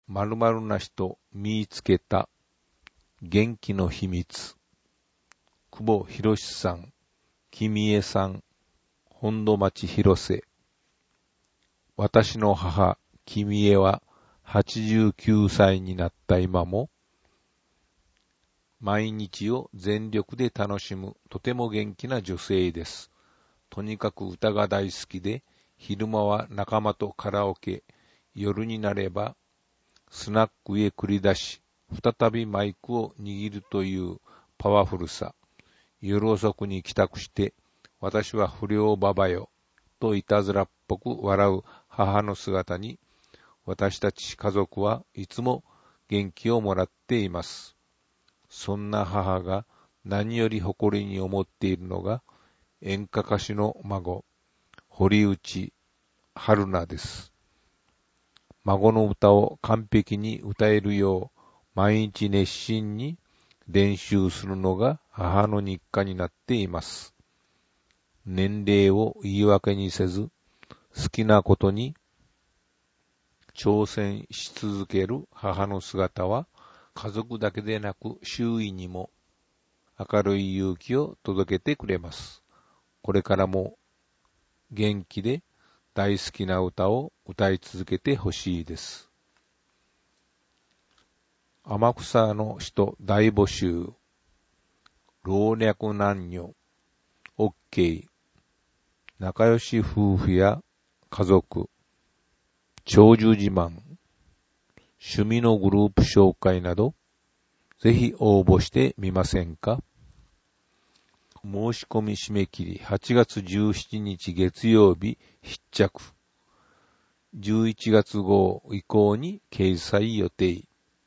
〇〇な人見つけた元気の秘密。久保博さん、君江さん、本土町広瀬。私の母、君江は89歳になった今も、毎日を全力で楽しむとても元気な女性です。とにかく歌が大好きで、昼間は仲間とカラオケ、夜になればスナックへ繰り出し、再びマイクを握るというパワフルさ。夜遅くに帰宅して、私は不良ババよ、といたずらっぽく笑う母の姿に、私たち家族はいつも元気をもらっています。そんな母が何より誇りに思っているのが、演歌歌手の孫、堀内春菜です。孫の歌を完璧に歌えるよう、毎日熱心に練習するのが母の日課になっています。年齢を言い訳にせず、好きなことに挑戦し続ける母の姿は、家族だけでなく周囲にも明るい勇気を届けてくれます。これからも元気で大好きな歌を歌い続けてほしいです。天草の人大募集。老若男女 OK。仲良し夫婦や家族、長寿自慢、趣味のグループ紹介など、ぜひ応募してみませんか？申し込み締め切り8月17日月曜日必着。11月号以降に掲載予定。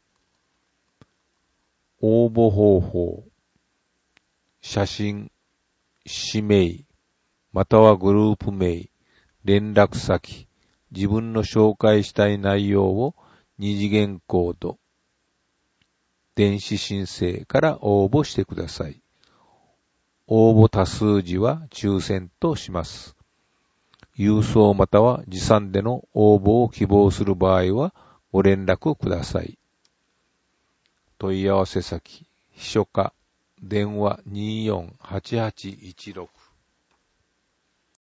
応募方法、写真、氏名、またはグループ名、連絡先、自分の紹介したい内容を二次元コード、電子申請から応募してください。応募多数時は抽選とします。郵送または持参での応募を希望する場合はご連絡ください。問い合わせ先、秘書課、電話248816